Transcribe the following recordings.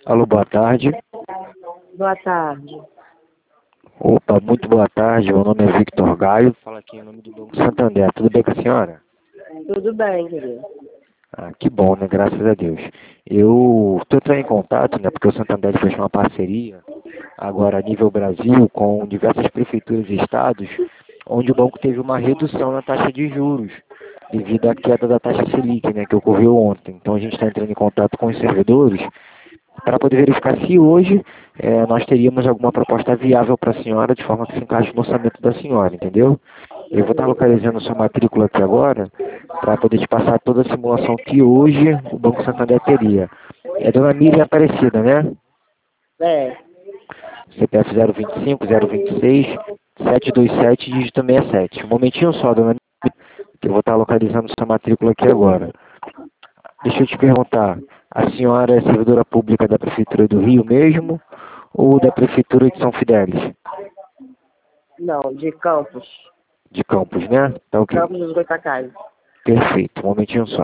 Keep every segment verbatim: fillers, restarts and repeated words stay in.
Alô, boa tarde. Boa tarde. Opa, muito boa tarde. Meu nome é Victor Gaio. Fala aqui em nome do Banco Santander. Tudo bem com a senhora? Tudo bem, querido. Ah, que bom, né? Graças a Deus. Eu estou entrando em contato, né? Porque o Santander fechou uma parceria agora a nível Brasil com diversas prefeituras e estados, onde o banco teve uma redução na taxa de juros devido à queda da taxa Selic, né? Que ocorreu ontem. Então a gente está entrando em contato com os servidores para poder verificar se hoje eh, nós teríamos alguma proposta viável para a senhora de forma que se encaixe no orçamento da senhora, entendeu? Eu vou estar localizando sua matrícula aqui agora para poder te passar toda a simulação que hoje o Banco Santander teria. É Dona Miriam Aparecida, né? É. C P F zero vinte e cinco, zero vinte e seis, sete dois sete, dígito sessenta e sete. Um momentinho só, Dona Miriam, que eu vou estar localizando sua matrícula aqui agora. Deixa eu te perguntar, a senhora é servidora pública da Prefeitura do Rio mesmo ou da Prefeitura de São Fidélis? Não, de Campos. De Campos, né? Tá ok. Campos dos Goitacazes. Perfeito, um momentinho só.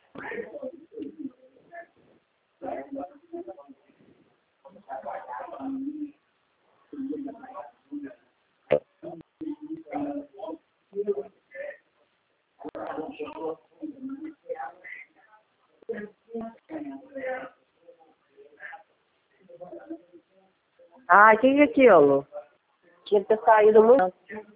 Ah, o que é aquilo? Tinha que ter saído muito.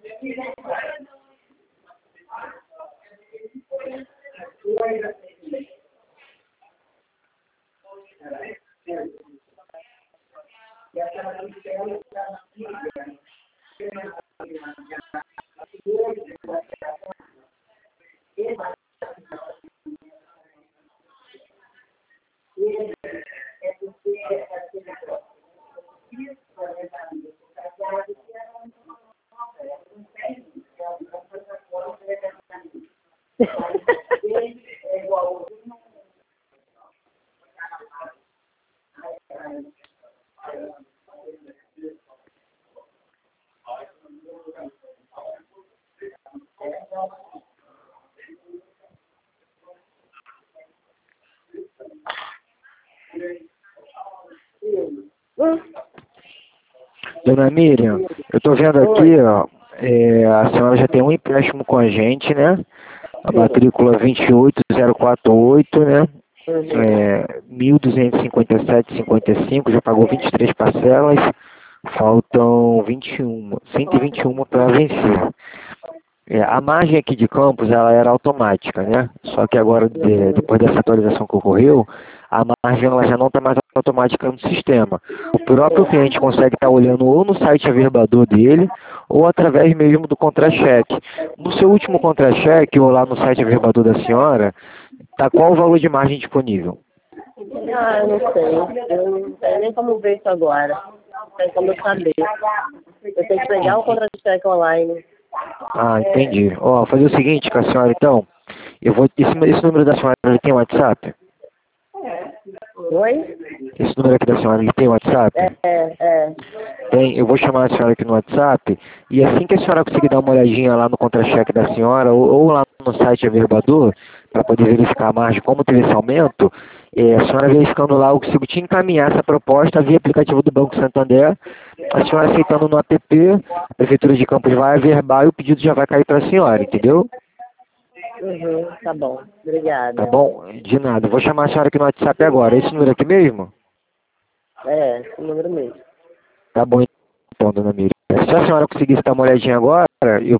Dona Miriam, eu estou vendo aqui, ó, é, a senhora já tem um empréstimo com a gente, né? A matrícula vinte e oito zero quatro oito, né? É, mil duzentos e cinquenta e sete vírgula cinquenta e cinco, já pagou vinte e três parcelas, faltam vinte e um, cento e vinte e um para vencer. É, a margem aqui de Campos, ela era automática, né? Só que agora, de, depois dessa atualização que ocorreu, a margem ela já não está mais automática no sistema. O próprio cliente consegue estar olhando ou no site averbador dele, ou através mesmo do contra-cheque. No seu último contra-cheque, ou lá no site averbador da senhora, tá qual o valor de margem disponível? Ah, eu não sei. Eu não sei nem como ver isso agora. Não sei como eu saber. Eu tenho que pegar o contra-cheque online. Ah, entendi. Ó, fazer o seguinte com a senhora, então. Eu vou, esse, esse número da senhora, ele tem WhatsApp? Oi? Esse número aqui da senhora, ele tem WhatsApp? É, é, é. Tem, eu vou chamar a senhora aqui no WhatsApp, e assim que a senhora conseguir dar uma olhadinha lá no contra-cheque da senhora, ou, ou lá no site Averbador, para poder verificar a margem, como teve esse aumento, é, a senhora verificando lá, eu consigo te encaminhar essa proposta via aplicativo do Banco Santander, a senhora aceitando no app, a Prefeitura de Campos vai averbar e o pedido já vai cair para a senhora, entendeu? Uhum, tá bom. Obrigada. Tá bom? De nada. Vou chamar a senhora aqui no WhatsApp agora. Esse número aqui mesmo? É, esse número mesmo. Tá bom então, dona Miriam. Se a senhora conseguisse dar uma olhadinha agora, eu